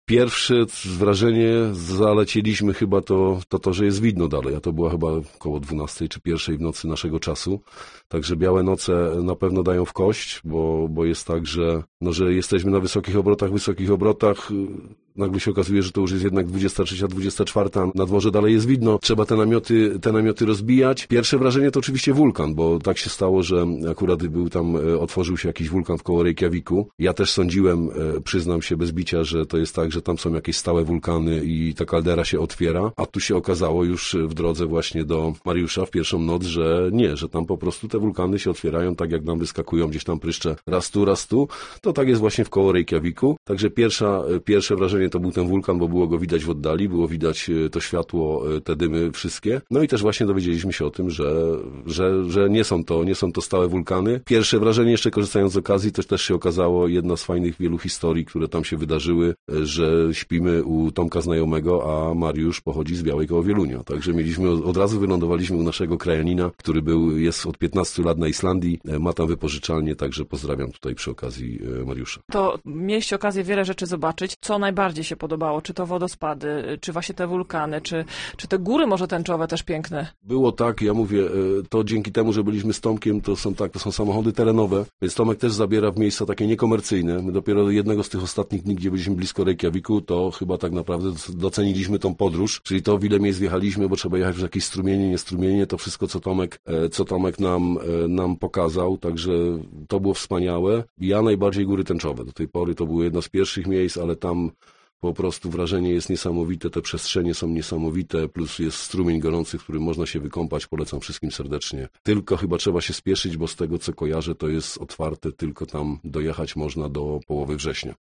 Pierwsze wrażenie zalecieliśmy chyba to, że jest widno dalej, a to była chyba około 12 czy 1 w nocy naszego czasu. Także białe noce na pewno dają w kość, bo jest tak, że jesteśmy na wysokich obrotach, nagle się okazuje, że to już jest jednak 23, 24, na dworze dalej jest widno, trzeba te namioty rozbijać. Pierwsze wrażenie to oczywiście wulkan, bo tak się stało, że akurat otworzył się jakiś wulkan wkoło Reykjaviku. Ja też sądziłem, przyznam się bez bicia, że to jest tak, że tam są jakieś stałe wulkany i ta kaldera się otwiera, a tu się okazało już w drodze właśnie do Mariusza w pierwszą noc, że nie, że tam po prostu te wulkany się otwierają tak jak nam wyskakują gdzieś tam pryszcze raz tu. To tak jest właśnie wkoło Reykjaviku. Także pierwsze wrażenie to był ten wulkan, bo było go widać w oddali, było widać to światło, te dymy wszystkie. No i też właśnie dowiedzieliśmy się o tym, że nie są to stałe wulkany. Pierwsze wrażenie, jeszcze korzystając z okazji, to też się okazało jedna z fajnych wielu historii, które tam się wydarzyły, że śpimy u Tomka znajomego, a Mariusz pochodzi z Białej koło Wielunia. Także od razu wylądowaliśmy u naszego krajanina, który jest od 15 lat na Islandii, ma tam wypożyczalnię, także pozdrawiam tutaj przy okazji Mariusza. To mieliście okazję wiele rzeczy zobaczyć. Co najbardziej się podobało? Czy to wodospady, czy właśnie te wulkany, czy te góry może tęczowe też piękne? Było tak, ja mówię, to dzięki temu, że byliśmy z Tomkiem, to są samochody terenowe, więc Tomek też zabiera w miejsca takie niekomercyjne. My dopiero jednego z tych ostatnich dni, gdzie byliśmy blisko Reykjaviku, to chyba tak naprawdę doceniliśmy tą podróż, czyli to, w ile miejsc wjechaliśmy, bo trzeba jechać w jakieś strumienie, niestrumienie, to wszystko, co Tomek nam pokazał, także to było wspaniałe. Ja najbardziej góry tęczowe. Do tej pory to było jedno z pierwszych miejsc, ale tam po prostu wrażenie jest niesamowite, te przestrzenie są niesamowite, plus jest strumień gorący, w którym można się wykąpać, polecam wszystkim serdecznie. Tylko chyba trzeba się spieszyć, bo z tego co kojarzę, to jest otwarte, tylko tam dojechać można do połowy września.